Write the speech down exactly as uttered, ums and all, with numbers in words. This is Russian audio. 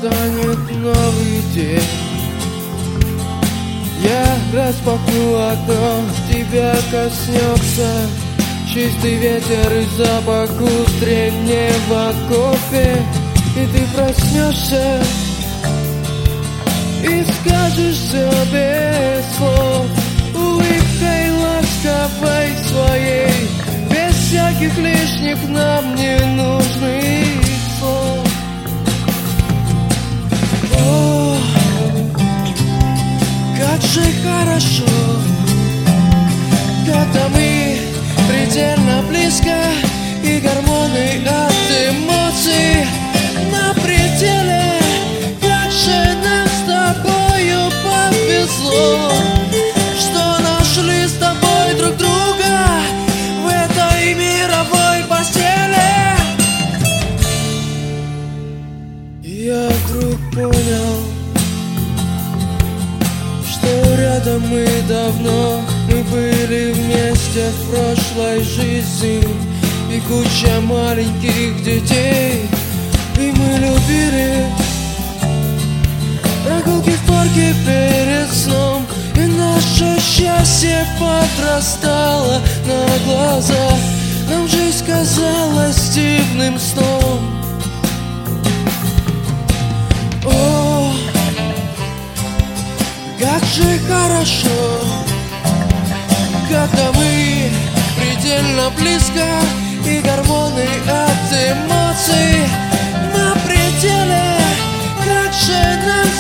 настанет новый день. Я распахну окно, тебя коснется чистый ветер и запах утреннего кофе. И ты проснешься и скажешь все без слов, улыбкой ласковой своей, без всяких лишних нам ненужных слов. О, как же хорошо, когда мы предельно близко, и гормоны от эмоций на пределе. Как же нам с тобою повезло, что нашли с тобой друг друга в этой мировой постели. И я вдруг понял, что рядом мы давно, мы были вместе в прошлой жизни. И куча маленьких детей, и мы любили прогулки в парке перед сном. И наше счастье подрастало на глазах, нам жизнь казалась дивным сном. О, как же хорошо, когда мы предельно близко, и гормоны от эмоций на пределе. Как же нам